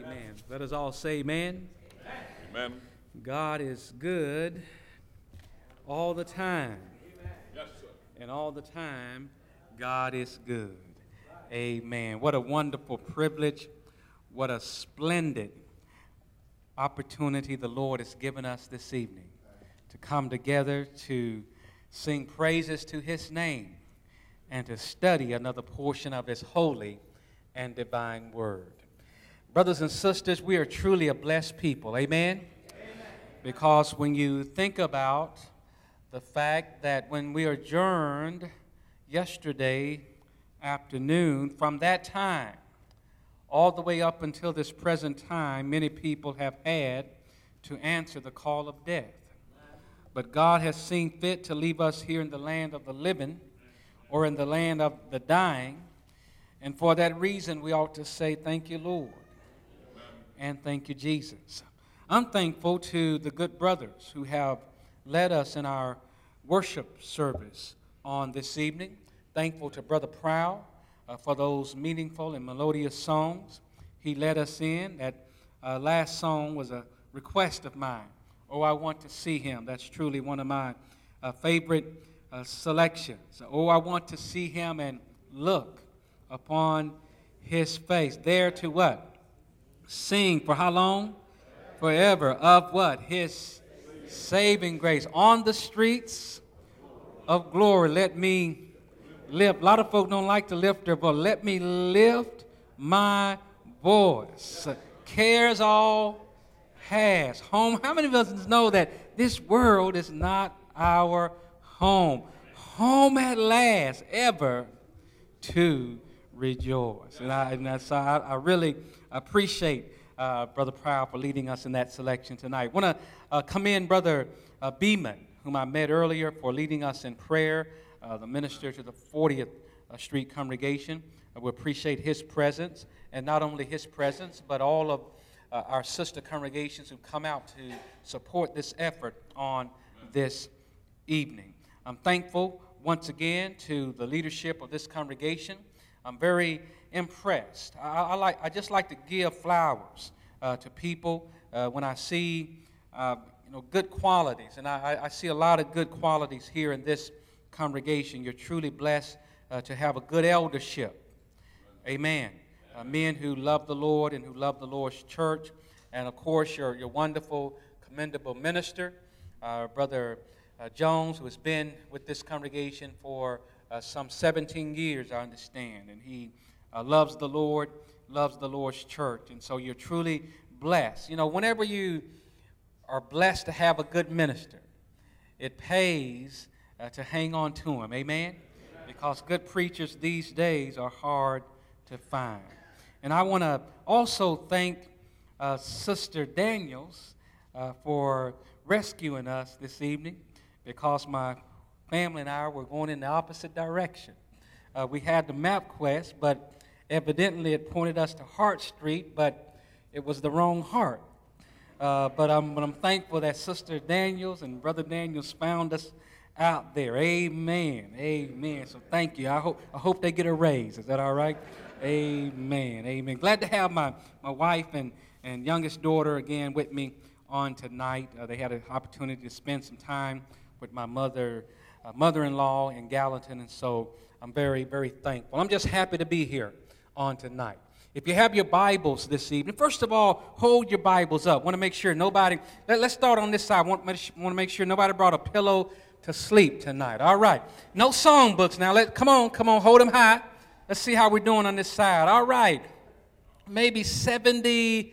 Amen. Let us all say amen. Amen. God is good all the time. Yes, sir. And all the time, God is good. Amen. What a wonderful privilege. What a splendid opportunity the Lord has given us this evening to come together to sing praises to His name and to study another portion of His holy and divine word. Brothers and sisters, we are truly a blessed people. Amen? Amen. Because when you think about the fact that when we adjourned yesterday afternoon, from that time all the way up until this present time, many people have had to answer the call of death. But God has seen fit to leave us here in the land of the living or in the land of the dying. And for that reason, we ought to say, thank you, Lord. And thank you, Jesus. I'm thankful to the good brothers who have led us in our worship service on this evening. Thankful to Brother Prowl for those meaningful and melodious songs he led us in. That last song was a request of mine. Oh, I want to see him. That's truly one of my favorite selections. Oh, I want to see him and look upon his face. There to what? Sing for how long? Forever. Of what? His saving grace. On the streets of glory, let me lift. A lot of folk don't like to lift their voice. Let me lift my voice. Cares all has. Home. How many of us know that this world is not our home? Home at last, ever to rejoice. And I really appreciate Brother Prowl for leading us in that selection tonight. I want to commend Brother Beeman, whom I met earlier, for leading us in prayer, the minister to the 40th Street congregation. We appreciate his presence, and not only his presence, but all of our sister congregations who come out to support this effort on this evening. I'm thankful once again to the leadership of this congregation. I'm very impressed. I just like to give flowers to people when I see good qualities, and I see a lot of good qualities here in this congregation. You're truly blessed to have a good eldership. Amen. Men who love the Lord and who love the Lord's church, and of course your wonderful, commendable minister, Brother Jones, who has been with this congregation for some 17 years, I understand, and he loves the Lord, loves the Lord's church, and so you're truly blessed. You know, whenever you are blessed to have a good minister, it pays to hang on to him, amen? Because good preachers these days are hard to find. And I want to also thank Sister Daniels for rescuing us this evening, because my family and I were going in the opposite direction. We had the MapQuest, but evidently it pointed us to Hart Street, but it was the wrong Hart. But I'm thankful that Sister Daniels and Brother Daniels found us out there. Amen. Amen. So thank you. I hope they get a raise. Is that all right? Amen. Amen. Glad to have my wife and youngest daughter again with me on tonight. They had an opportunity to spend some time with my mother-in-law in Gallatin, and so I'm very, very thankful. I'm just happy to be here on tonight. If you have your Bibles this evening, first of all, hold your Bibles up. Want to make sure nobody, let's start on this side. Want to make sure nobody brought a pillow to sleep tonight. All right. No songbooks now. Come on, hold them high. Let's see how we're doing on this side. All right. Maybe 76%.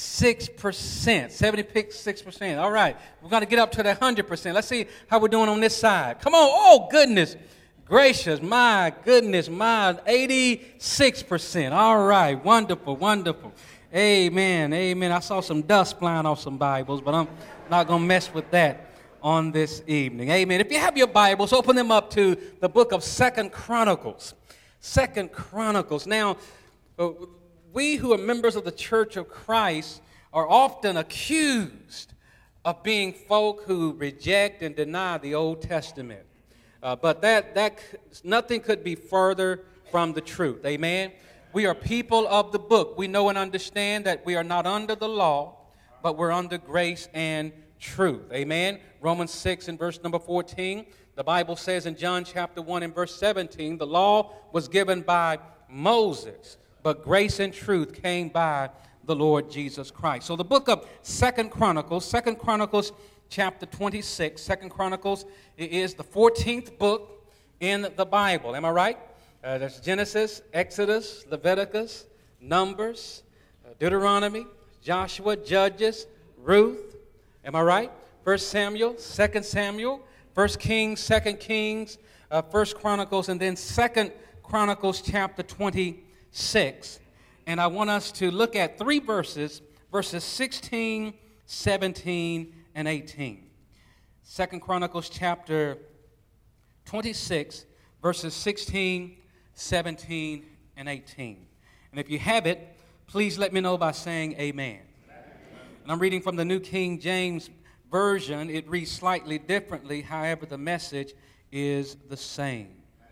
76%. All right. We're going to get up to the 100%. Let's see how we're doing on this side. Come on. Oh, goodness gracious. My goodness. My 86%. All right. Wonderful. Wonderful. Amen. Amen. I saw some dust flying off some Bibles, but I'm not going to mess with that on this evening. Amen. If you have your Bibles, open them up to the book of 2 Chronicles. 2 Chronicles. Now, we who are members of the Church of Christ are often accused of being folk who reject and deny the Old Testament. But that nothing could be further from the truth. Amen. We are people of the book. We know and understand that we are not under the law, but we're under grace and truth. Amen. Romans 6 and verse number 14. The Bible says in John chapter 1 and verse 17, the law was given by Moses, but grace and truth came by the Lord Jesus Christ. So the book of Second Chronicles chapter 26, Second Chronicles is the 14th book in the Bible. Am I right? There's Genesis, Exodus, Leviticus, Numbers, Deuteronomy, Joshua, Judges, Ruth. Am I right? 1 Samuel, 2 Samuel, 1 Kings, 2 Kings, 1 Chronicles, and then 2 Chronicles chapter 26. And I want us to look at three verses, verses 16, 17, and 18. 2 Chronicles chapter 26, verses 16, 17, and 18. And if you have it, please let me know by saying amen. And I'm reading from the New King James Version. It reads slightly differently, however, the message is the same.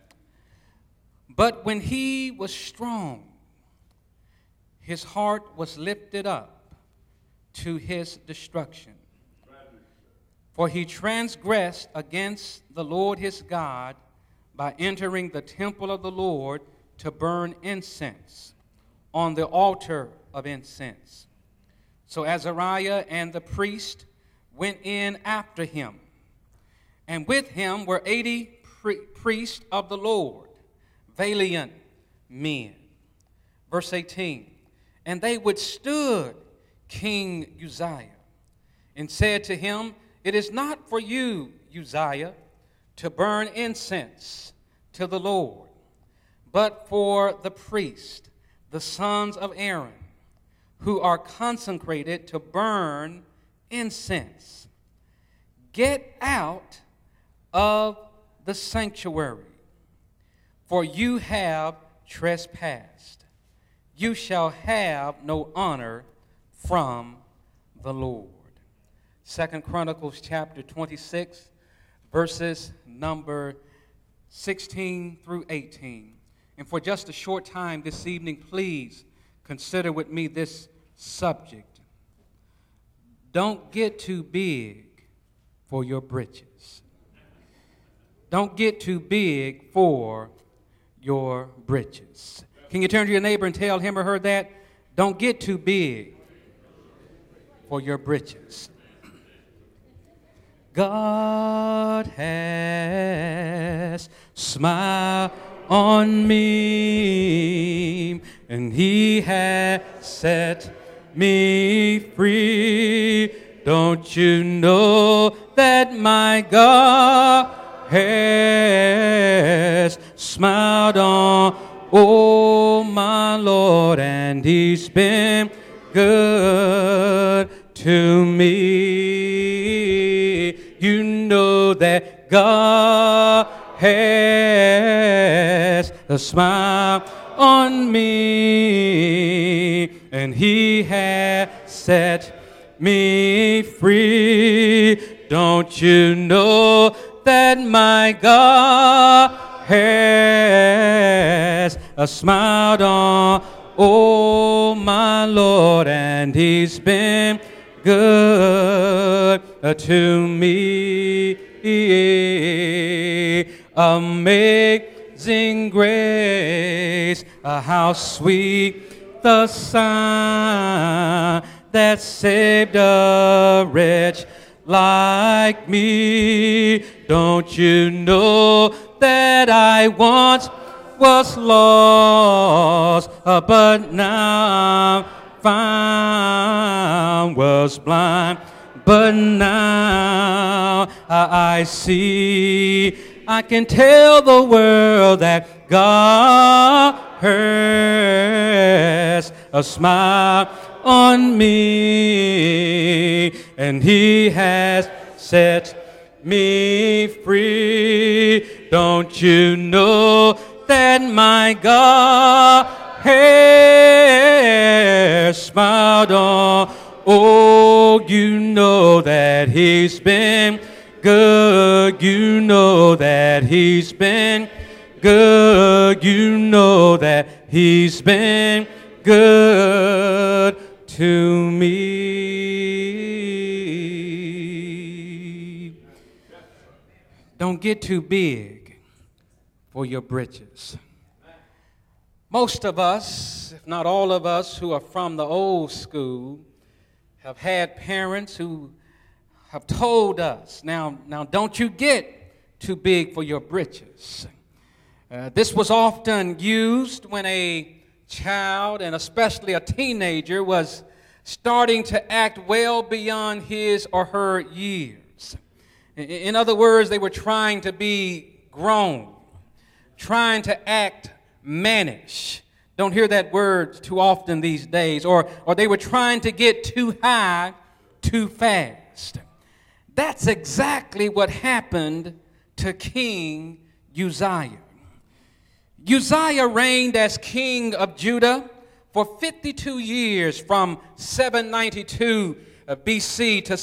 But when he was strong, his heart was lifted up to his destruction. For he transgressed against the Lord his God by entering the temple of the Lord to burn incense on the altar of incense. So Azariah and the priest went in after him, and with him were 80 priests of the Lord, valiant men. Verse 18, and they withstood King Uzziah and said to him, it is not for you, Uzziah, to burn incense to the Lord, but for the priest, the sons of Aaron, who are consecrated to burn incense. Get out of the sanctuary, for you have trespassed. You shall have no honor from the Lord. 2 Chronicles chapter 26, verses number 16 through 18. And for just a short time this evening, please consider with me this subject. Don't get too big for your britches. Don't get too big for your britches. Can you turn to your neighbor and tell him or her that? Don't get too big for your britches. God has smiled on me, and he has set me free. Don't you know that my God has smiled on, oh my Lord, and he's been good to me. You know that God has a smile on me, and he has set me free. Don't you know that my God has a smile on, oh my Lord, and he's been good to me. Amazing grace, how sweet the sound that saved a wretch like me. Don't you know that I once was lost, but now I'm found, was blind, but now I see. I can tell the world that God has a smile on me, and he has set me free. Don't you know that my God has smiled on? Oh, you know that he's been good. You know that he's been good. You know that He's been good to me. Don't get too big for your britches. Most of us, if not all of us, who are from the old school have had parents who have told us, now don't you get too big for your britches. This was often used when a child, and especially a teenager, was starting to act well beyond his or her years. In other words, they were trying to be grown, trying to act mannish. Don't hear that word too often these days. Or they were trying to get too high too fast. That's exactly what happened to King Uzziah. Uzziah reigned as king of Judah for 52 years, from 792 BC to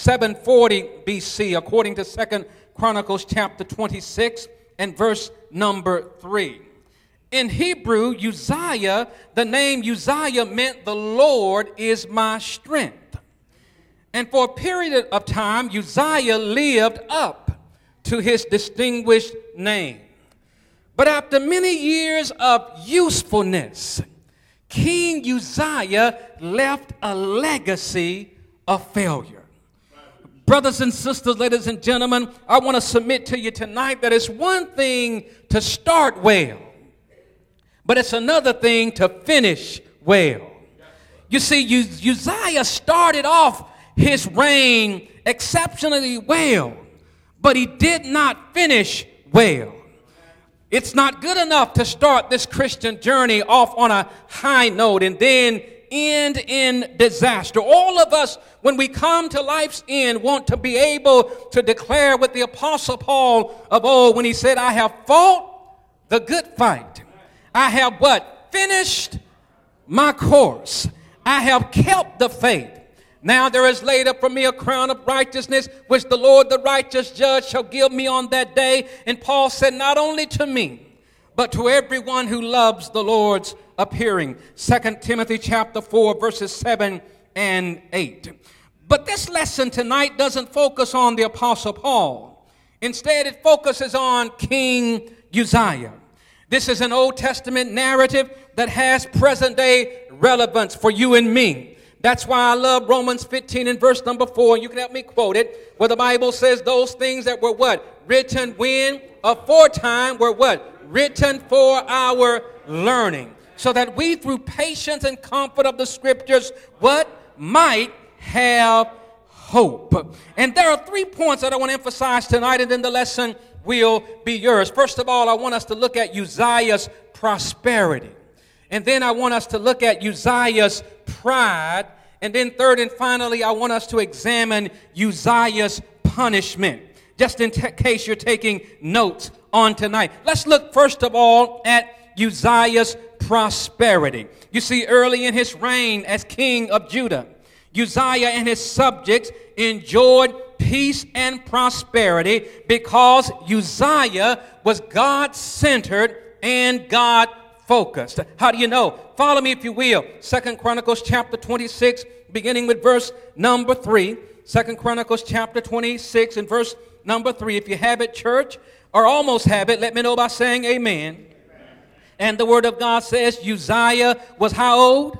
740 BC, according to 2 Chronicles chapter 26 and verse number 3. In Hebrew, Uzziah, the name Uzziah meant the Lord is my strength. And for a period of time, Uzziah lived up to his distinguished name. But after many years of usefulness, King Uzziah left a legacy of failure. Brothers and sisters, ladies and gentlemen, I want to submit to you tonight that it's one thing to start well, but it's another thing to finish well. You see, Uzziah started off his reign exceptionally well, but he did not finish well. It's not good enough to start this Christian journey off on a high note and then end in disaster. All of us, when we come to life's end, want to be able to declare with the Apostle Paul of old when he said, I have fought the good fight. I have what? Finished my course. I have kept the faith. Now there is laid up for me a crown of righteousness, which the Lord, the righteous judge, shall give me on that day. And Paul said, not only to me, but to everyone who loves the Lord's appearing. 2 Timothy chapter 4, verses 7 and 8. But this lesson tonight doesn't focus on the Apostle Paul. Instead, it focuses on King Uzziah. This is an Old Testament narrative that has present-day relevance for you and me. That's why I love Romans 15 and verse number 4. You can help me quote it, where the Bible says those things that were what? Written when? Aforetime were what? Written for our learning. So that we, through patience and comfort of the scriptures, what? Might have hope. And there are 3 points that I want to emphasize tonight, and then the lesson will be yours. First of all, I want us to look at Uzziah's prosperity. And then I want us to look at Uzziah's pride. And then third and finally, I want us to examine Uzziah's punishment, just in case you're taking notes on tonight. Let's look first of all at Uzziah's prosperity. You see, early in his reign as king of Judah, Uzziah and his subjects enjoyed peace and prosperity because Uzziah was God-centered and God-focused. How do you know? Follow me if you will. 2 Chronicles chapter 26, beginning with verse number 3. 2 Chronicles chapter 26 and verse number 3. If you have it, church, or almost have it, let me know by saying amen. And the word of God says Uzziah was how old?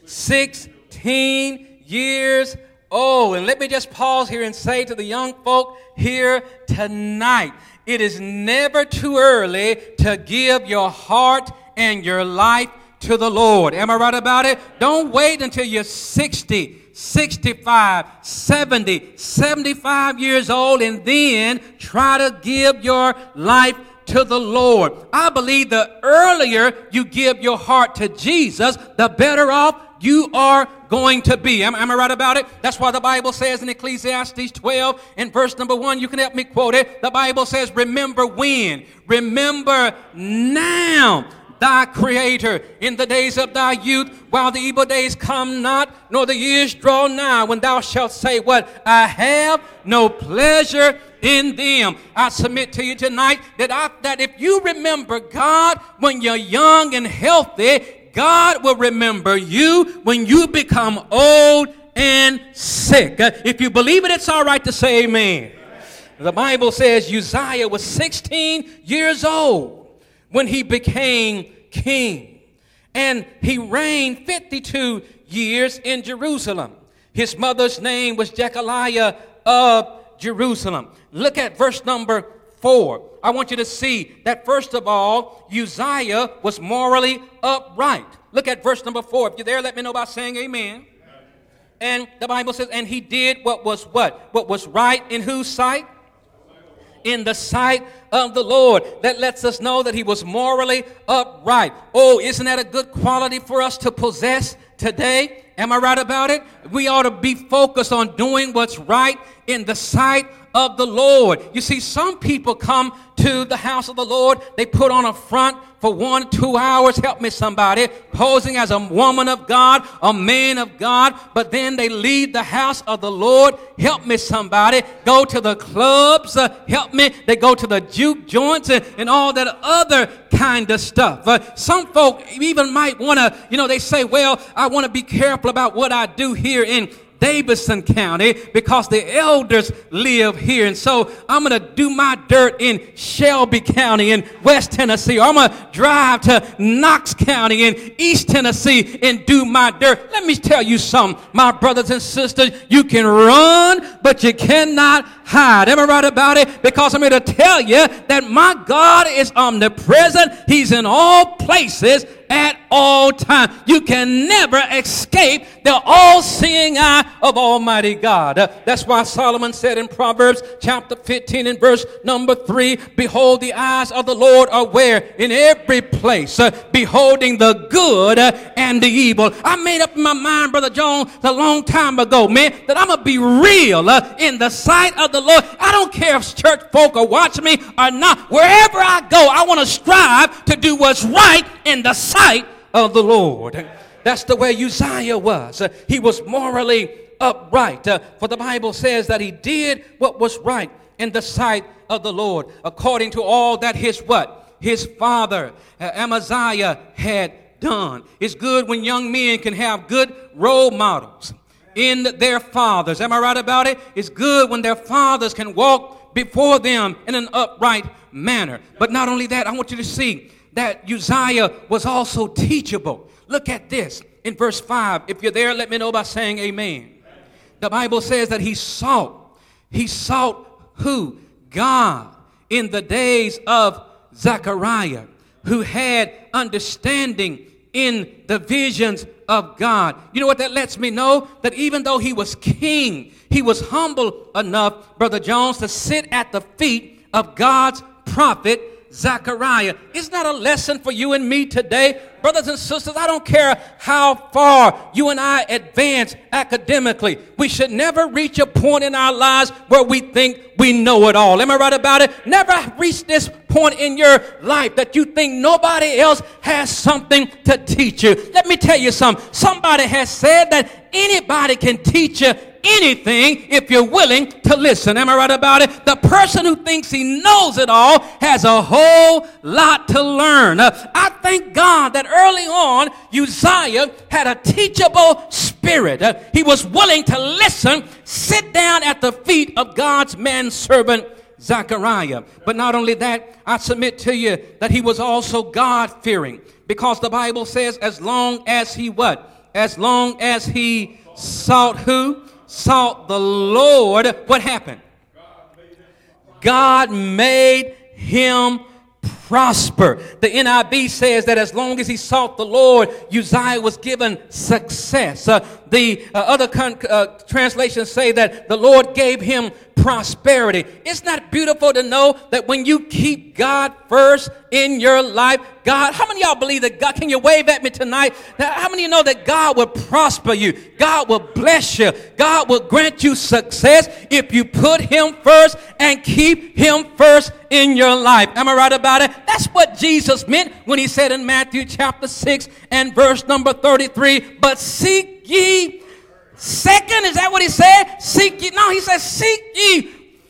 16 years old. And let me just pause here and say to the young folk here tonight, it is never too early to give your heart and your life to the Lord. Am I right about it? Don't wait until you're 60, 65, 70, 75 years old and then try to give your life to the Lord. I believe the earlier you give your heart to Jesus, the better off you are going to be. Am I right about it? That's why the Bible says in Ecclesiastes 12 and verse number 1, you can help me quote it. The Bible says, remember when? Remember now thy Creator in the days of thy youth, while the evil days come not, nor the years draw nigh, when thou shalt say, what? I have no pleasure in them. I submit to you tonight that if you remember God when you're young and healthy, God will remember you when you become old and sick. If you believe it, it's all right to say amen. The Bible says Uzziah was 16 years old when he became king, and he reigned 52 years in Jerusalem. His mother's name was Jecoliah of Jerusalem. Look at verse number 4. I want you to see that, first of all, Uzziah was morally upright. Look at verse number 4. If you're there, let me know by saying amen. And the Bible says, and he did what was what? What was right in whose sight? In the sight of the Lord. That lets us know that he was morally upright. Oh, isn't that a good quality for us to possess today? Am I right about it? We ought to be focused on doing what's right in the sight of the Lord. You see, some people come to the house of the Lord. They put on a front for 1-2 hours. Help me somebody. Posing as a woman of God, a man of God. But then they leave the house of the Lord. Help me somebody. Go to the clubs. Help me. They go to the juke joints and all that other kind of stuff. Some folk even might want to, they say, well, I want to be careful about what I do here in Davidson County because the elders live here, and so I'm going to do my dirt in Shelby County in West Tennessee, or I'm going to drive to Knox County in East Tennessee and do my dirt. Let me tell you something, my brothers and sisters, you can run, but you cannot hide. Am I right about it? Because I'm here to tell you that my God is omnipresent. He's in all places at all times. You can never escape the all-seeing eye of Almighty God. That's why Solomon said in Proverbs chapter 15 and verse number 3, behold, the eyes of the Lord are where? In every place, beholding the good and the evil. I made up in my mind, Brother Jones, a long time ago, man, that I'm going to be real in the sight of the Lord. I don't care if church folk are watching me or not. Wherever I go, I want to strive to do what's right in the sight of the Lord. That's the way Uzziah was. He was morally upright. For the Bible says that he did what was right in the sight of the Lord, according to all that his father Amaziah had done. It's good when young men can have good role models in their fathers. Am I right about it? It's good when their fathers can walk before them in an upright manner. But not only that, I want you to see that Uzziah was also teachable. Look at this in verse 5. If you're there, let me know by saying amen. The Bible says that he sought who? God in the days of Zechariah, who had understanding in the visions of God. You know what that lets me know? That even though he was king, he was humble enough, Brother Jones, to sit at the feet of God's prophet Zechariah. Isn't that a lesson for you and me today? Brothers and sisters, I don't care how far you and I advance academically. We should never reach a point in our lives where we think we know it all. Am I right about it? Never reach this point in your life that you think nobody else has something to teach you. Let me tell you something. Somebody has said that anybody can teach you anything if you're willing to listen. Am I right about it? The person who thinks he knows it all has a whole lot to learn. I thank God that early on Uzziah had a teachable spirit. He was willing to listen, sit down at the feet of God's manservant Zechariah. But not only that, I submit to you that he was also God-fearing, because the Bible says as long as he what? As long as he sought who? Sought the Lord. What happened? God made him prosper. The NIV says that as long as he sought the Lord, Uzziah was given success. The other translations say that the Lord gave him prosperity. Isn't that beautiful to know that when you keep God first in your life, God, how many of y'all believe that God, can you wave at me tonight? How many of you know that God will prosper you? God will bless you. God will grant you success if you put him first and keep him first in your life. Am I right about it? That's what Jesus meant when he said in Matthew chapter 6 and verse number 33, but seek ye second, is that what he said? Seek ye, no, he said seek ye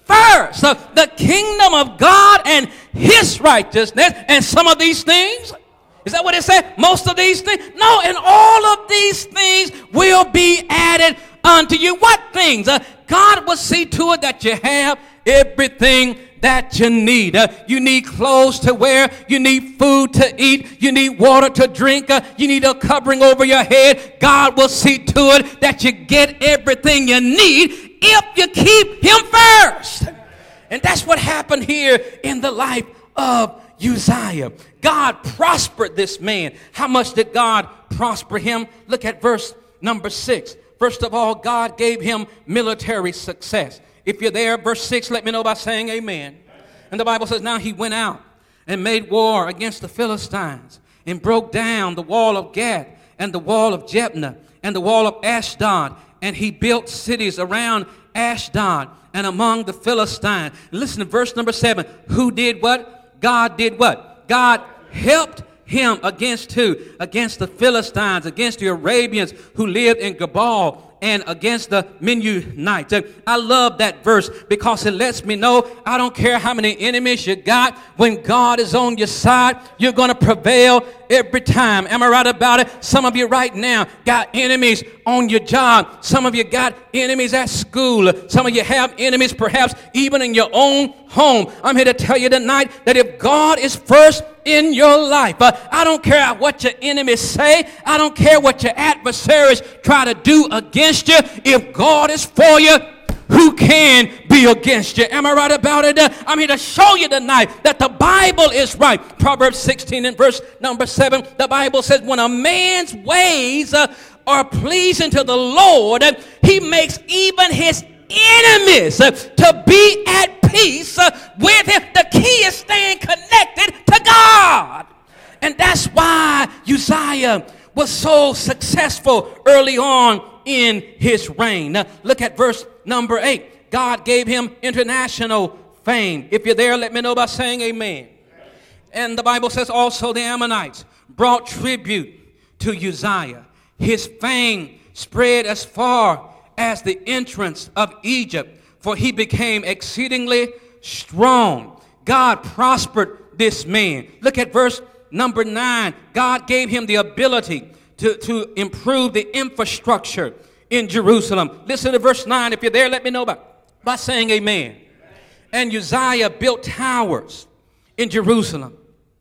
first the kingdom of God and his righteousness, and some of these things, is that what it said? Most of these things? No, and all of these things will be added unto you. What things? God will see to it that you have everything that you need. You need clothes to wear. You need food to eat. You need water to drink. You need a covering over your head. God will see to it that you get everything you need if you keep him first. And that's what happened here in the life of Uzziah. God prospered this man. How much did God prosper him? Look at verse number 6. First of all, God gave him military success. If you're there, verse 6, let me know by saying amen. And the Bible says, now he went out and made war against the Philistines and broke down the wall of Gath and the wall of Jebna and the wall of Ashdod. And he built cities around Ashdod and among the Philistines. Listen to verse number 7. Who did what? God did what? God helped him against who? Against the Philistines, against the Arabians who lived in Gabal, and against the Mennonites. I love that verse because it lets me know I don't care how many enemies you got. When God is on your side, you're going to prevail every time. Am I right about it? Some of you right now got enemies on your job. Some of you got enemies at school. Some of you have enemies perhaps even in your own home. I'm here to tell you tonight that if God is first in your life, I don't care what your enemies say. I don't care what your adversaries try to do against you. If God is for you, who can be against you? Am I right about it? I'm here to show you tonight that the Bible is right. Proverbs 16 and verse number 7, the Bible says, when a man's ways are pleasing to the Lord, he makes even his enemies to be at peace with him. The key is staying connected to God. And that's why Uzziah was so successful early on in his reign. Now, look at verse number 8. God gave him international fame. If you're there, let me know by saying amen. And the Bible says also the Ammonites brought tribute to Uzziah. His fame spread as far as the entrance of Egypt, for he became exceedingly strong. God prospered this man. Look at verse number 9. God gave him the ability to improve the infrastructure in Jerusalem. Listen to verse 9. If you're there, let me know by saying amen. And Uzziah built towers in Jerusalem,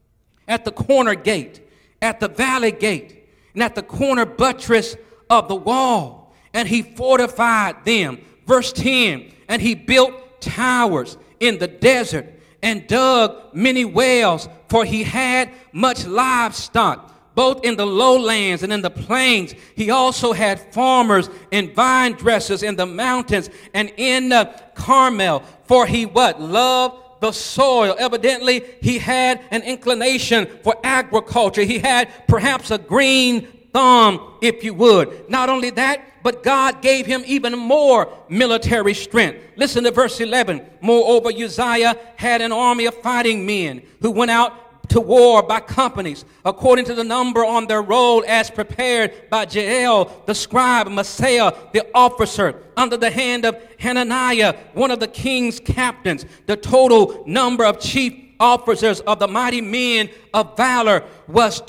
at the corner gate, at the valley gate, and at the corner buttress of the wall. And he fortified them. Verse 10. And he built towers in the desert and dug many wells, for he had much livestock, both in the lowlands and in the plains. He also had farmers and vine dressers in the mountains and in Carmel, for he what? Loved the soil. Evidently, he had an inclination for agriculture. He had perhaps a green thumb, if you would. Not only that, but God gave him even more military strength. Listen to verse 11. Moreover, Uzziah had an army of fighting men who went out to war by companies, according to the number on their roll, as prepared by Jael, the scribe, Maaseiah, the officer, under the hand of Hananiah, one of the king's captains. The total number of chief officers of the mighty men of valor was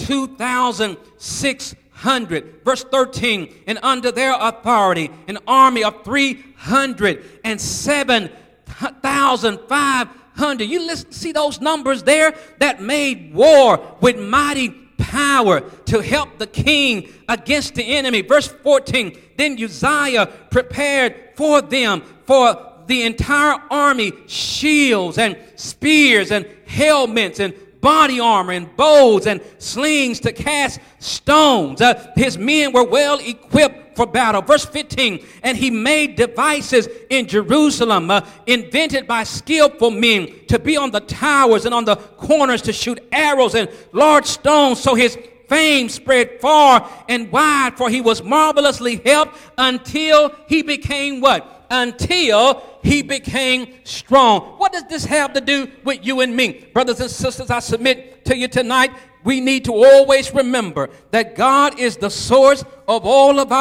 2,600. Verse 13, and under their authority, an army of 307,500. You see those numbers there? That made war with mighty power to help the king against the enemy. Verse 14, then Uzziah prepared for them, for the entire army, shields and spears and helmets and body armor and bows and slings to cast stones. His men were well equipped for battle. Verse 15, and he made devices in Jerusalem, invented by skillful men, to be on the towers and on the corners to shoot arrows and large stones. So his fame spread far and wide, for he was marvelously helped until he became what? Until he became strong. What does this have to do with you and me? Brothers and sisters, I submit to you tonight, we need to always remember that God is the source of all of our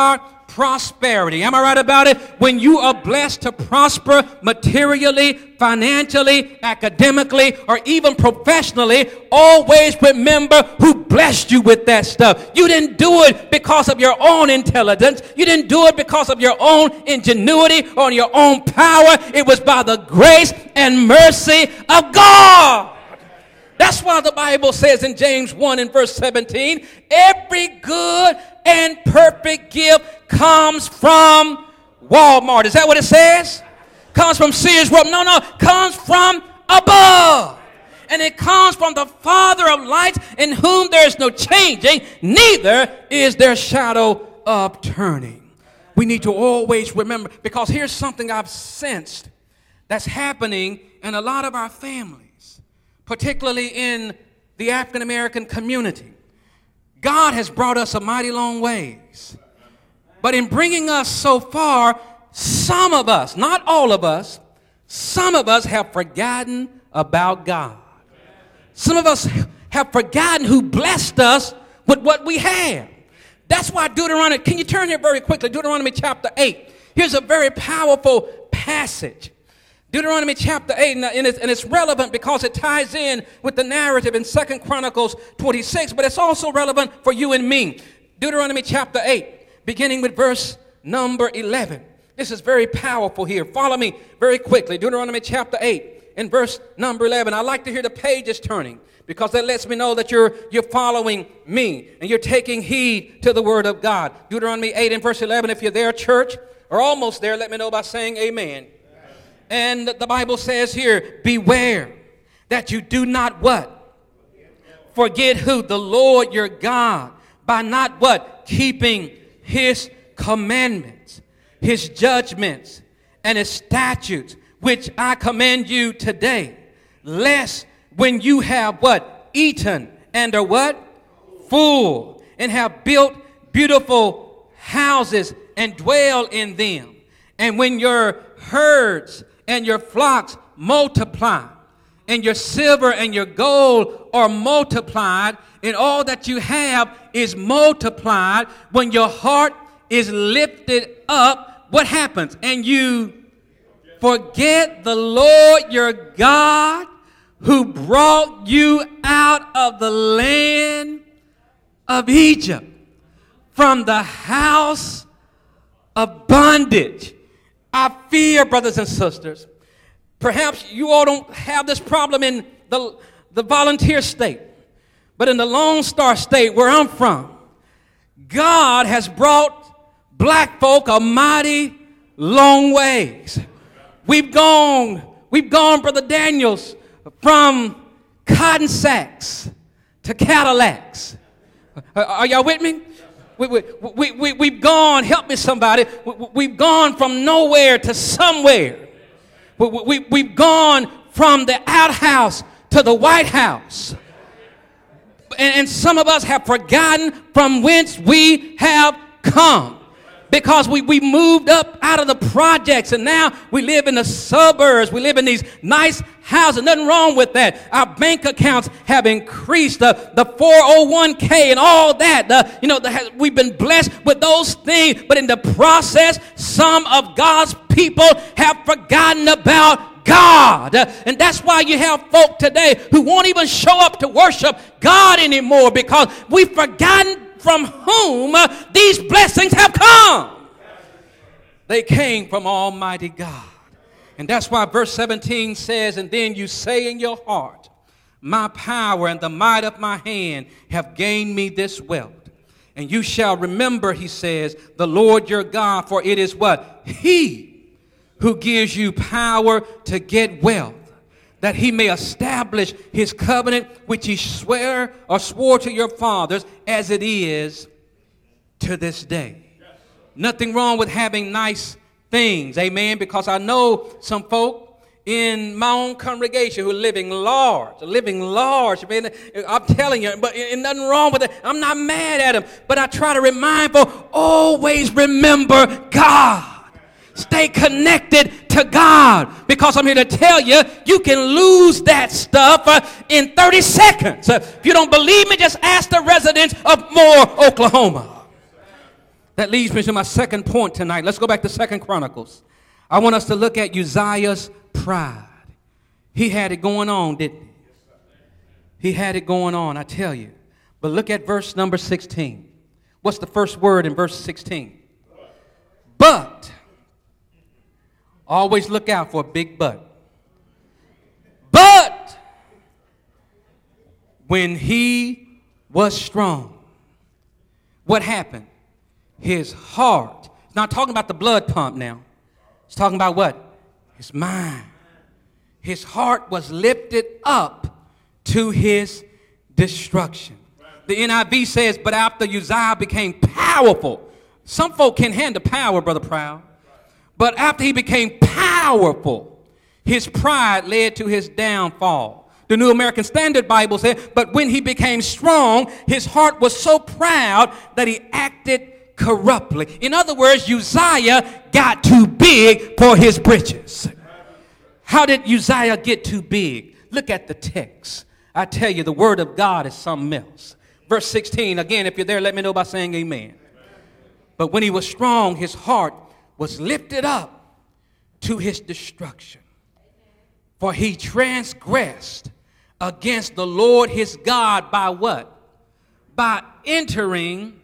prosperity. Am I right about it? When you are blessed to prosper materially, financially, academically, or even professionally, always remember who blessed you with that stuff. You didn't do it because of your own intelligence. You didn't do it because of your own ingenuity or your own power. It was by the grace and mercy of God. That's why the Bible says in James 1 and verse 17, every good and perfect gift comes from Walmart. Is that what it says? Comes from Sears Roebuck? No, comes from above. And it comes from the Father of lights, in whom there is no changing, neither is there shadow of turning. We need to always remember, because here's something I've sensed that's happening in a lot of our families, particularly in the African American community. God has brought us a mighty long ways. But in bringing us so far, some of us, not all of us, some of us have forgotten about God. Some of us have forgotten who blessed us with what we have. That's why Deuteronomy, can you turn here very quickly? Deuteronomy chapter 8. Here's a very powerful passage. Deuteronomy chapter 8, and it's relevant because it ties in with the narrative in 2 Chronicles 26, but it's also relevant for you and me. Deuteronomy chapter 8, beginning with verse number 11. This is very powerful here. Follow me very quickly. Deuteronomy chapter 8 and verse number 11. I like to hear the pages turning, because that lets me know that you're following me and you're taking heed to the word of God. Deuteronomy 8 and verse 11. If you're there, church, or almost there, let me know by saying amen. And the Bible says here, beware that you do not what? Forget who? The Lord your God, by not what? Keeping his commandments, his judgments, and his statutes, which I command you today, lest when you have what? Eaten and are what? Full, and have built beautiful houses and dwell in them. And when your herds and your flocks multiply, and your silver and your gold are multiplied, and all that you have is multiplied, when your heart is lifted up, what happens? And you forget the Lord your God, who brought you out of the land of Egypt, from the house of bondage. I fear, brothers and sisters, perhaps you all don't have this problem in the volunteer state, but in the Lone Star State where I'm from, God has brought black folk a mighty long ways. We've gone, Brother Daniels, from cotton sacks to Cadillacs. Are y'all with me? We've gone, help me somebody, we've gone from nowhere to somewhere. We've gone from the outhouse to the White House. And some of us have forgotten from whence we have come. Because we moved up out of the projects, and now we live in the suburbs. We live in these nice houses. Nothing wrong with that. Our bank accounts have increased. The 401k and all that. We've been blessed with those things. But in the process, some of God's people have forgotten about God. And that's why you have folk today who won't even show up to worship God anymore, because we've forgotten from whom these blessings have come. They came from Almighty God. And that's why verse 17 says, and then you say in your heart, my power and the might of my hand have gained me this wealth. And you shall remember, he says, the Lord your God, for it is what? He who gives you power to get wealth, that he may establish his covenant, which he swore to your fathers, as it is to this day. Nothing wrong with having nice things, amen, because I know some folk in my own congregation who are living large, man. I'm telling you, but nothing wrong with it. I'm not mad at them, but I try to remind folk, always remember God. Stay connected to God, because I'm here to tell you, you can lose that stuff in 30 seconds. If you don't believe me, just ask the residents of Moore, Oklahoma. That leads me to my second point tonight. Let's go back to 2 Chronicles. I want us to look at Uzziah's pride. He had it going on, didn't he? He had it going on, I tell you. But look at verse number 16. What's the first word in verse 16? But. Always look out for a big but. But when he was strong, what happened? His heart. It's not talking about the blood pump now. It's talking about what? His mind. His heart was lifted up to his destruction. The NIV says, but after Uzziah became powerful. Some folk can handle power, Brother Proud. But after he became powerful, his pride led to his downfall. The New American Standard Bible said, but when he became strong, his heart was so proud that he acted corruptly. In other words, Uzziah got too big for his britches. How did Uzziah get too big? Look at the text. I tell you, the word of God is something else. Verse 16, again, if you're there, let me know by saying amen. But when he was strong, his heart was lifted up to his destruction. For he transgressed against the Lord his God by what? By entering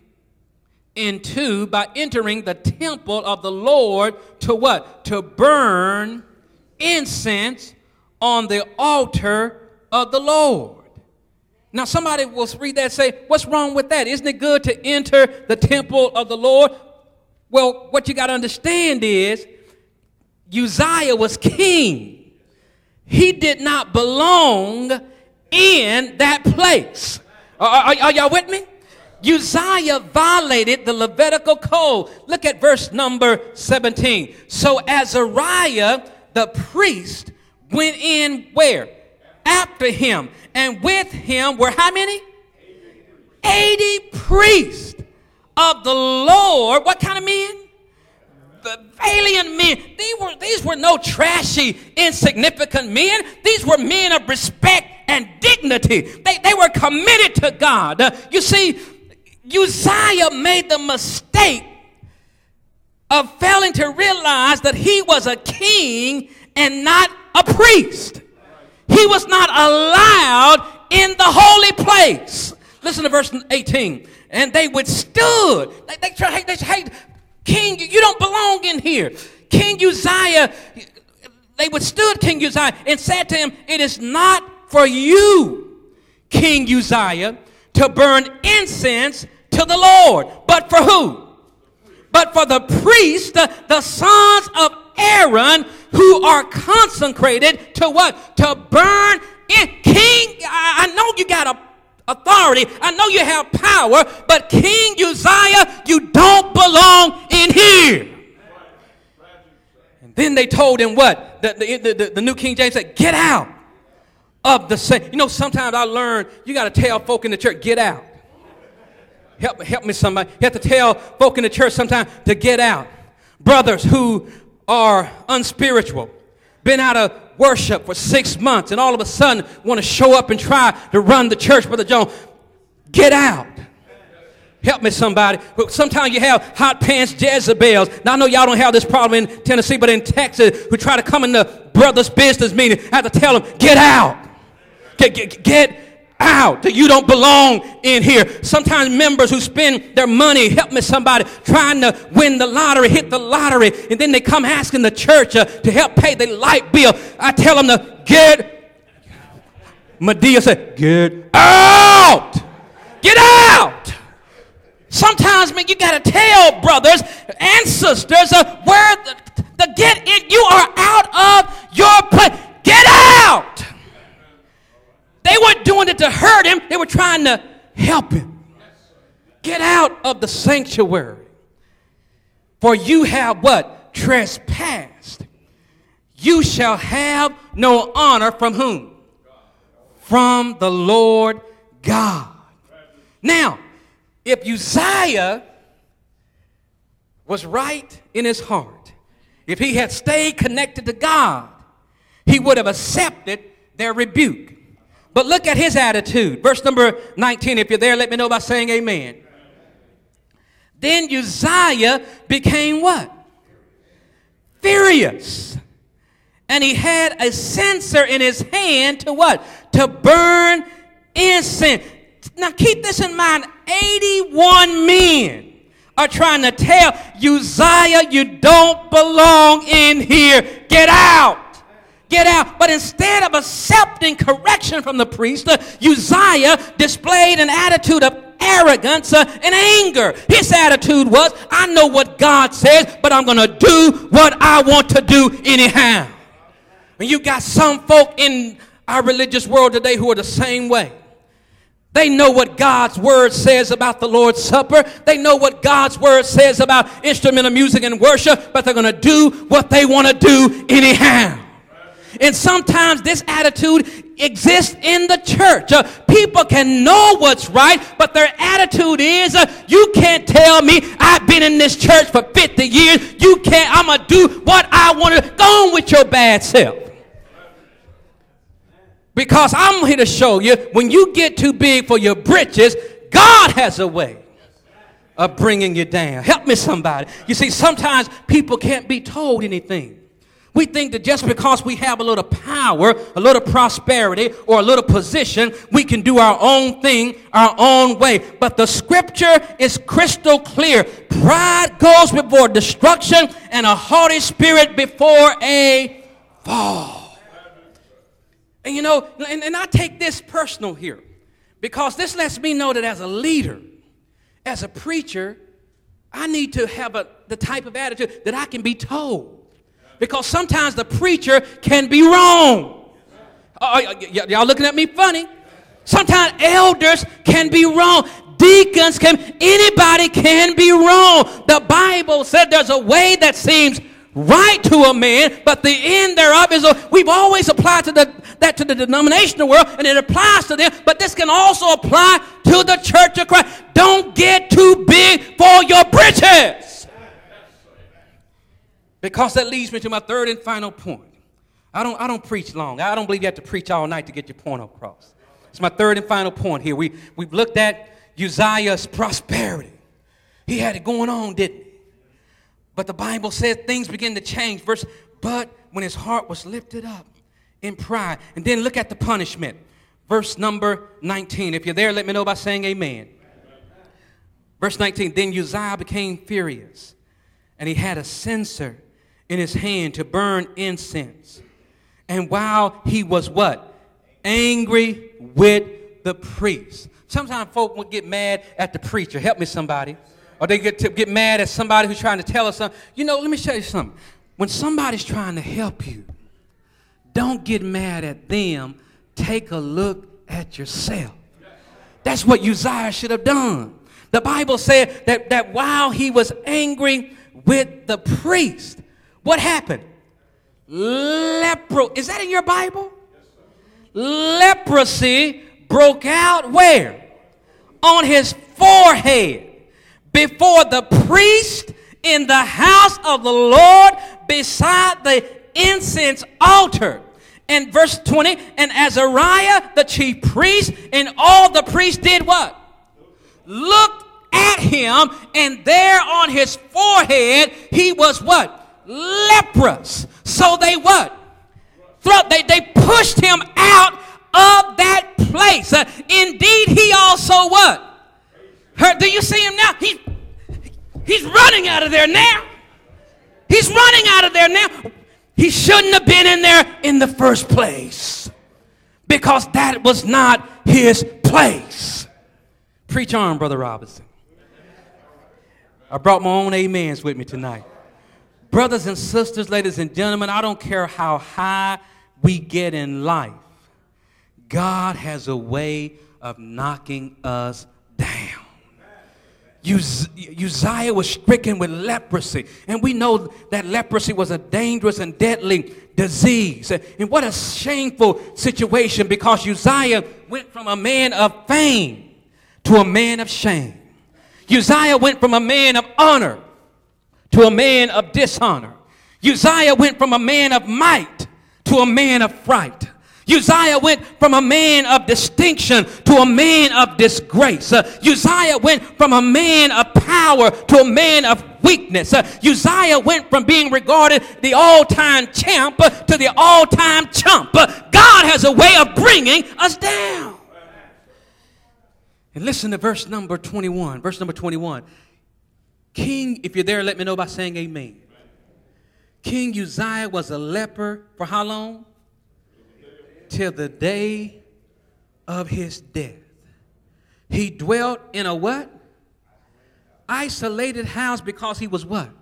the temple of the Lord to what? To burn incense on the altar of the Lord. Now somebody will read that and say, what's wrong with that? Isn't it good to enter the temple of the Lord? Well, what you got to understand is Uzziah was king. He did not belong in that place. Are y'all with me? Uzziah violated the Levitical code. Look at verse number 17. So Azariah, the priest, went in where? After him. And with him were how many? 80 priests of the Lord. What kind of men? The valiant men. These were no trashy, insignificant men. These were men of respect and dignity. They were committed to God. You see, Uzziah made the mistake of failing to realize that he was a king and not a priest. He was not allowed in the holy place. Listen to verse 18. And they withstood. They hey, King, you don't belong in here. King Uzziah, they withstood King Uzziah and said to him, it is not for you, King Uzziah, to burn incense to the Lord. But for who? But for the priests, the sons of Aaron, who are consecrated to what? To burn in. King, I know you got authority. I know you have power, but King Uzziah, you don't belong in here. And then they told him what? The New King James said, get out of the sanctuary. You know, sometimes I learn you got to tell folk in the church, get out. Help me somebody. You have to tell folk in the church sometimes to get out. Brothers who are unspiritual, been out of worship for 6 months, and all of a sudden want to show up and try to run the church, Brother Jones, get out. Help me somebody. But sometimes you have hot pants Jezebels. Now I know y'all don't have this problem in Tennessee, but in Texas, who try to come in the brother's business meeting, I have to tell them, get out. Get out. You don't belong in here. Sometimes members who spend their money, help me somebody, trying to win the lottery, hit the lottery, and then they come asking the church to help pay the light bill. I tell them to get. Medea said, get out. Get out. Sometimes, man, you got to tell brothers and sisters where the get in. You are out of your place. Get out. They weren't doing it to hurt him. They were trying to help him. Get out of the sanctuary. For you have what? Trespassed. You shall have no honor from whom? From the Lord God. Now, if Uzziah was right in his heart, if he had stayed connected to God, he would have accepted their rebuke. But look at his attitude. Verse number 19, if you're there, let me know by saying amen. Then Uzziah became what? Furious. And he had a censer in his hand to what? To burn incense. Now keep this in mind. 81 men are trying to tell Uzziah, you don't belong in here. Get out. Get out. But instead of accepting correction from the priest, Uzziah displayed an attitude of arrogance and anger. His attitude was, I know what God says, but I'm going to do what I want to do anyhow. And you got some folk in our religious world today who are the same way. They know what God's word says about the Lord's Supper. They know what God's word says about instrumental music and worship, but they're going to do what they want to do anyhow. And sometimes this attitude exists in the church. People can know what's right, but their attitude is, you can't tell me I've been in this church for 50 years. You can't, I'm going to do what I want to. Go on with your bad self. Because I'm here to show you, when you get too big for your britches, God has a way of bringing you down. Help me, somebody. You see, sometimes people can't be told anything. We think that just because we have a little power, a little prosperity, or a little position, we can do our own thing, our own way. But the scripture is crystal clear. Pride goes before destruction, and a haughty spirit before a fall. And you know, and I take this personal here, because this lets me know that as a leader, as a preacher, I need to have the type of attitude that I can be told. Because sometimes the preacher can be wrong. Y'all looking at me funny? Sometimes elders can be wrong. Deacons anybody can be wrong. The Bible said there's a way that seems right to a man, but the end thereof is we've always applied that to the denominational world, and it applies to them, but this can also apply to the church of Christ. Don't get too big for your britches. Because that leads me to my third and final point. I don't preach long. I don't believe you have to preach all night to get your point across. It's my third and final point here. We've looked at Uzziah's prosperity. He had it going on, didn't he? But the Bible says things begin to change. But when his heart was lifted up in pride. And then look at the punishment. Verse number 19. If you're there, let me know by saying amen. Verse 19. Then Uzziah became furious, and he had a censer in his hand to burn incense. And while he was what? Angry with the priest. Sometimes folk will get mad at the preacher. Help me, somebody. Or they get mad at somebody who's trying to tell us something. You know, let me show you something. When somebody's trying to help you, don't get mad at them. Take a look at yourself. That's what Uzziah should have done. The Bible said that while he was angry with the priest, what happened? Is that in your Bible? Leprosy broke out where? On his forehead. Before the priest in the house of the Lord beside the incense altar. And verse 20, and Azariah, the chief priest, and all the priests did what? Looked at him, and there on his forehead he was what? Leprous. So they what? They pushed him out of that place. Indeed, he also what? Do you see him now? He's running out of there now. He's running out of there now. He shouldn't have been in there in the first place, because that was not his place. Preach on, Brother Robinson. I brought my own amens with me tonight. Brothers and sisters, ladies and gentlemen, I don't care how high we get in life. God has a way of knocking us down. Uzziah was stricken with leprosy. And we know that leprosy was a dangerous and deadly disease. And what a shameful situation, because Uzziah went from a man of fame to a man of shame. Uzziah went from a man of honor to a man of dishonor. Uzziah went from a man of might to a man of fright. Uzziah went from a man of distinction to a man of disgrace. Uzziah went from a man of power to a man of weakness. Uzziah went from being regarded the all-time champ to the all-time chump. God has a way of bringing us down. And listen to verse number 21. Verse number 21. King, if you're there, let me know by saying amen. King Uzziah was a leper for how long? Till the day of his death. He dwelt in a what? Isolated house because he was what?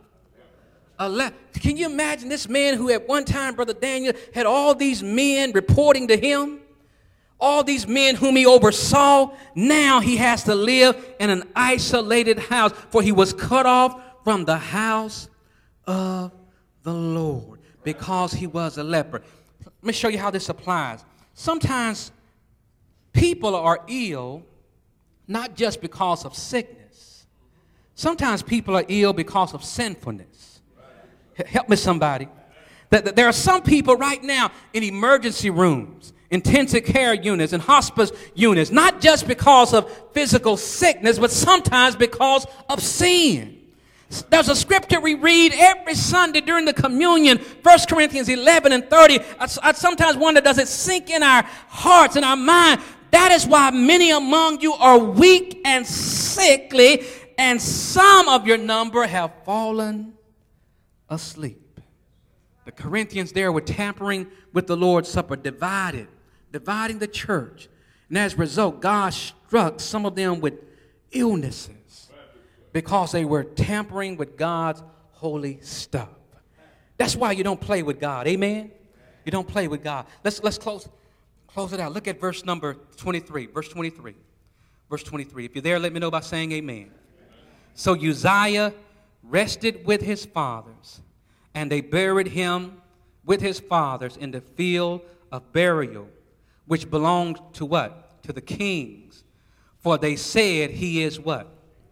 Can you imagine this man who at one time, Brother Daniel, had all these men reporting to him? All these men whom he oversaw, now he has to live in an isolated house, for he was cut off from the house of the Lord because he was a leper. Let me show you how this applies. Sometimes people are ill not just because of sickness. Sometimes people are ill because of sinfulness. Help me, somebody. There are some people right now in emergency rooms, intensive care units, and hospice units, not just because of physical sickness, but sometimes because of sin. There's a scripture we read every Sunday during the communion, 1 Corinthians 11 and 30. I sometimes wonder, does it sink in our hearts and our mind? That is why many among you are weak and sickly, and some of your number have fallen asleep. The Corinthians there were tampering with the Lord's Supper, dividing the church. And as a result, God struck some of them with illnesses because they were tampering with God's holy stuff. That's why you don't play with God. Amen? You don't play with God. Let's close it out. Look at verse number 23. Verse 23. Verse 23. If you're there, let me know by saying amen. So Uzziah rested with his fathers, and they buried him with his fathers in the field of burial, which belonged to what? To the kings. For they said he is what?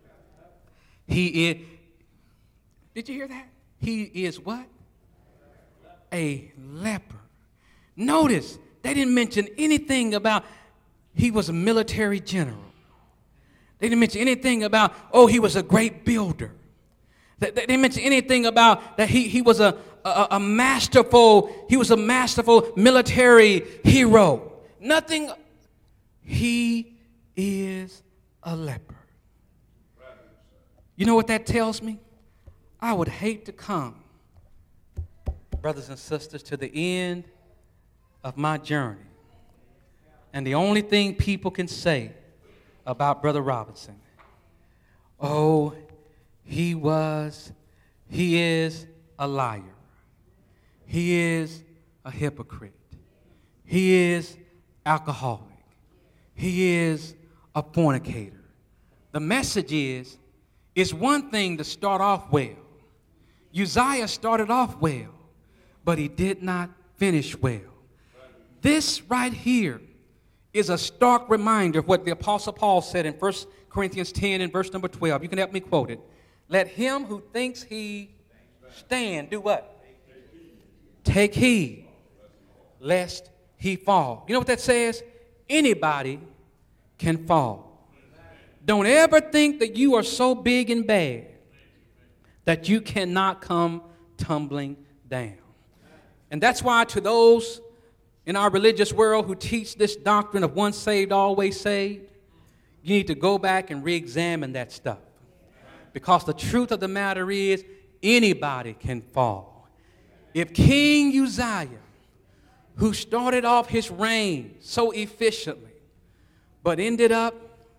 He is. Did you hear that? He is what? A leper. Notice, they didn't mention anything about he was a military general. They didn't mention anything about, oh, he was a great builder. They didn't mention anything about that he was a masterful military hero. Nothing. He is a leper. You know what that tells me? I would hate to come, brothers and sisters, to the end of my journey, and the only thing people can say about Brother Robinson, oh, he is a liar. He is a hypocrite. He is alcoholic. He is a fornicator. The message is, it's one thing to start off well. Uzziah started off well, but he did not finish well. This right here is a stark reminder of what the Apostle Paul said in 1 Corinthians 10 and verse number 12. You can help me quote it. Let him who thinks he stand do what? Take heed, lest he fall. You know what that says? Anybody can fall. Don't ever think that you are so big and bad that you cannot come tumbling down. And that's why to those in our religious world who teach this doctrine of once saved, always saved, you need to go back and re-examine that stuff. Because the truth of the matter is, anybody can fall. If King Uzziah, who started off his reign so efficiently, but ended up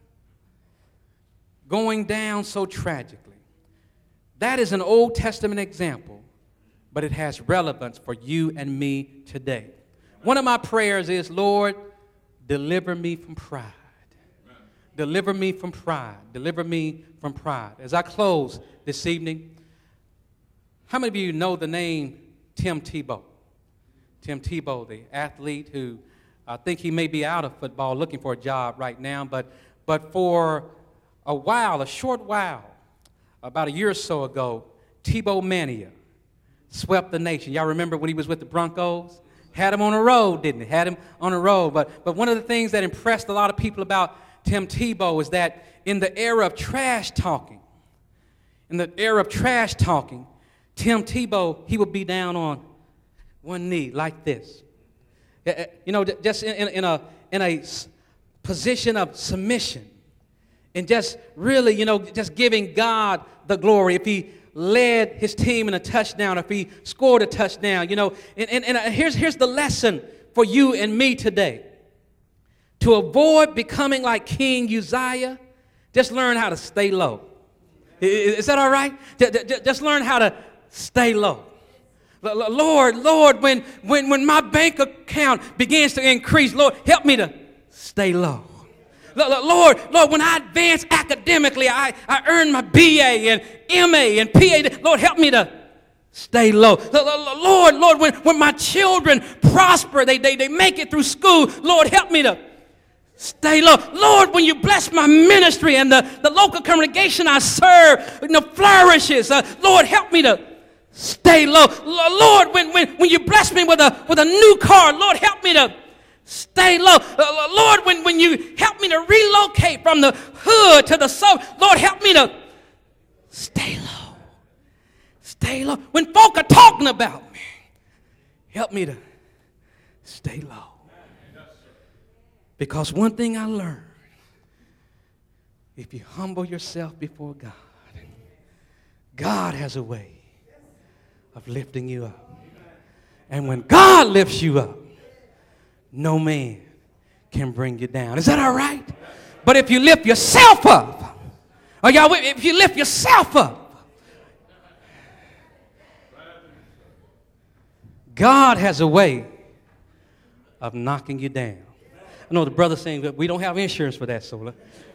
going down so tragically, that is an Old Testament example, but it has relevance for you and me today. One of my prayers is, Lord, deliver me from pride. Deliver me from pride. Deliver me from pride. As I close this evening, how many of you know the name Tim Tebow? Tim Tebow, the athlete who I think he may be out of football looking for a job right now, but for a while, a short while, about a year or so ago, Tebow Mania swept the nation. Y'all remember when he was with the Broncos? Had him on the road, didn't it? Had him on the road. But one of the things that impressed a lot of people about Tim Tebow is that in the era of trash talking, Tim Tebow, he would be down on one knee like this. You know, just in a position of submission. And just really, you know, just giving God the glory. If he led his team in a touchdown, if he scored a touchdown, you know. And here's the lesson for you and me today. To avoid becoming like King Uzziah, just learn how to stay low. Is that all right? Just learn how to stay low. Lord, when my bank account begins to increase, Lord, help me to stay low. Lord, when I advance academically, I earn my BA and MA and PhD. Lord, help me to stay low. Lord, when my children prosper, they make it through school, Lord, help me to stay low. Lord, when you bless my ministry and the local congregation I serve, you know, flourishes, Lord, help me to stay low. Lord, when you bless me with a new car, Lord, help me to stay low. Lord, when you help me to relocate from the hood to the suburb, Lord, help me to stay low. Stay low. When folk are talking about me, help me to stay low. Because one thing I learned, if you humble yourself before God, God has a way of lifting you up. And when God lifts you up, no man can bring you down. Is that all right? But if you lift yourself up, if you lift yourself up, God has a way of knocking you down. I know the brother saying that we don't have insurance for that, Sola.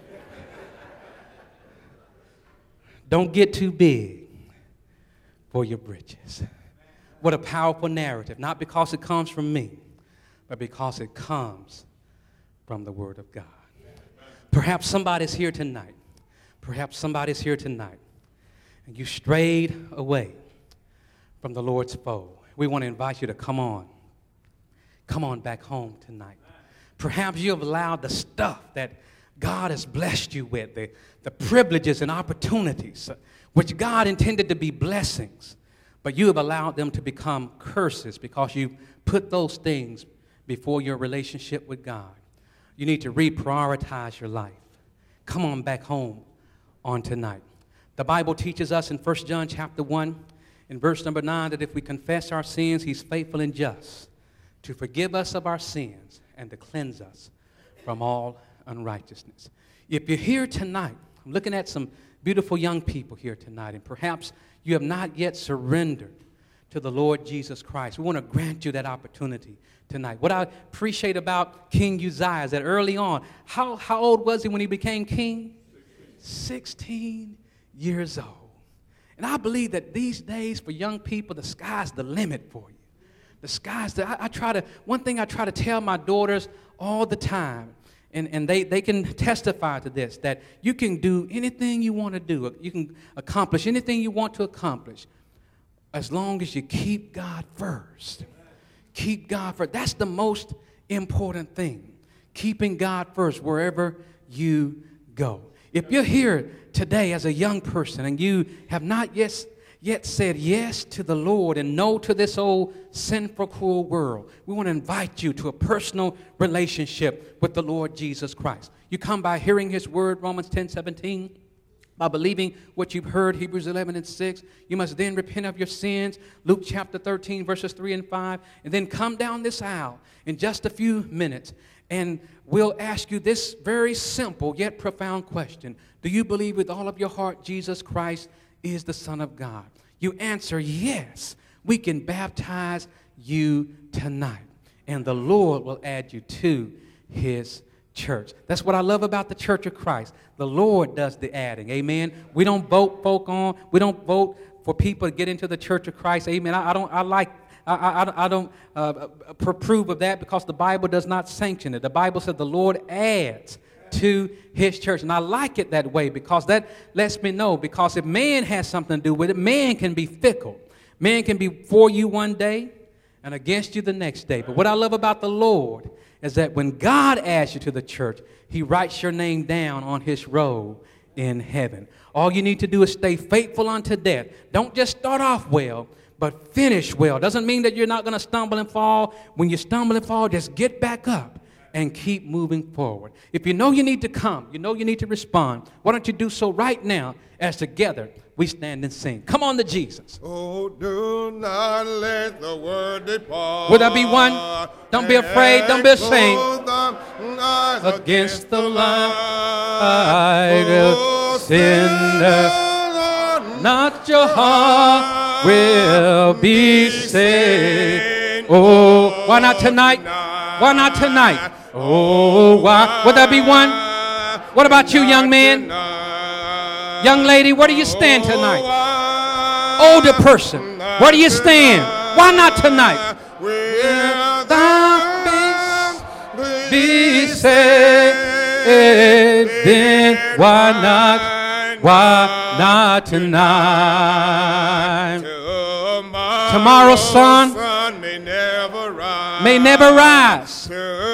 Don't get too big for your britches. What a powerful narrative, not because it comes from me, but because it comes from the Word of God. Perhaps somebody's here tonight. And you strayed away from the Lord's fold. We want to invite you to come on back home tonight. Perhaps you have allowed the stuff that God has blessed you with, the privileges and opportunities, which God intended to be blessings, but you have allowed them to become curses because you put those things before your relationship with God. You need to reprioritize your life. Come on back home on tonight. The Bible teaches us in 1 John chapter 1, in verse number 9, that if we confess our sins, He's faithful and just to forgive us of our sins and to cleanse us from all unrighteousness. If you're here tonight, I'm looking at some beautiful young people here tonight, and perhaps you have not yet surrendered to the Lord Jesus Christ. We want to grant you that opportunity tonight. What I appreciate about King Uzziah is that early on, how old was he when he became king? 16 years old. And I believe that these days for young people, the sky's the limit for you. The sky's the, one thing I try to tell my daughters all the time, and they can testify to this, that you can do anything you want to do. You can accomplish anything you want to accomplish as long as you keep God first. Keep God first. That's the most important thing. Keeping God first wherever you go. If you're here today as a young person and you have not yet said yes to the Lord and no to this old sinful, cruel world, we want to invite you to a personal relationship with the Lord Jesus Christ. You come by hearing His word, Romans 10:17. By believing what you've heard, Hebrews 11:6. You must then repent of your sins, Luke chapter 13, verses 3 and 5. And then come down this aisle in just a few minutes, and we'll ask you this very simple yet profound question. Do you believe with all of your heart Jesus Christ is the Son of God? You answer yes. We can baptize you tonight, and the Lord will add you to His church. That's what I love about the Church of Christ. The Lord does the adding. Amen. We don't vote folk on. We don't vote for people to get into the Church of Christ. Amen. I don't approve of that because the Bible does not sanction it. The Bible said the Lord adds to His church. And I like it that way because that lets me know, because if man has something to do with it, man can be fickle. Man can be for you one day and against you the next day. But what I love about the Lord is that when God adds you to the church, he writes your name down on his roll in heaven. All you need to do is stay faithful unto death. Don't just start off well, but finish well. Doesn't mean that you're not going to stumble and fall. When you stumble and fall, just get back up and keep moving forward. If you know you need to come, you know you need to respond, why don't you do so right now as together we stand and sing. Come on to Jesus. Oh, do not let the word depart. Will there be one? Don't be afraid. Don't be ashamed. Against the light of sinner, not your heart will be saved. Oh, why not tonight? Why not tonight? Oh, why? Will there be one? What about you, young man? Young lady, where do you stand tonight? Older person, where do you stand? Why not tonight? Will thou be saved? Then why not? Why not tonight? Tomorrow's sun may never rise.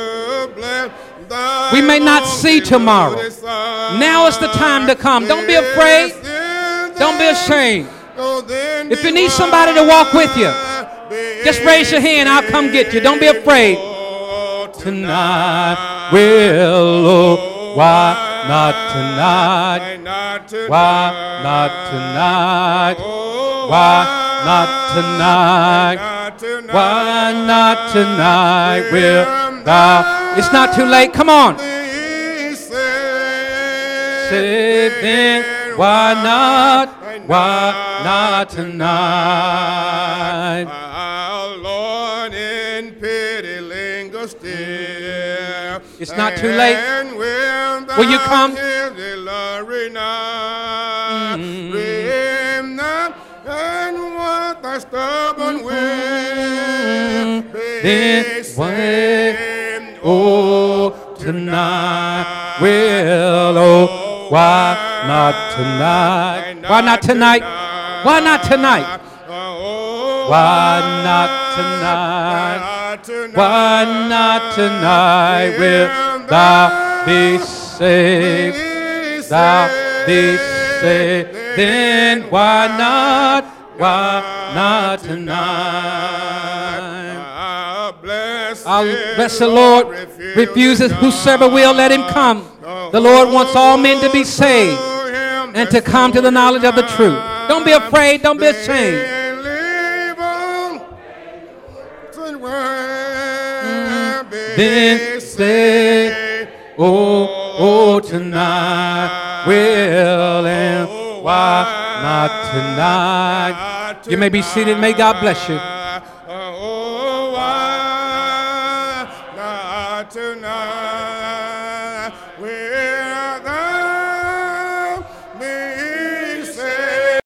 We may not see tomorrow. Now is the time to come. Don't be afraid. Don't be ashamed. If you need somebody to walk with you, just raise your hand. I'll come get you. Don't be afraid. Tonight will, why not tonight? Why not tonight? Why not tonight? Why not tonight will thou? It's not too late. Come on. Say then, why not? Why not tonight? Our Lord in pity linger still. It's not too late. Will you come? And what thy stubborn will then when, oh, tonight will, oh, why not tonight? Why not tonight? Why not tonight? Why not tonight? Why not tonight will thou be saved? Thou be saved. Then why not? Why not tonight? I'll bless the Lord. Refuses whosoever will, let him come. The Lord wants all men to be saved and to come to the knowledge of the truth. Don't be afraid. Don't be ashamed. Then say, oh, tonight will, and why not tonight? You may be seated. May God bless you.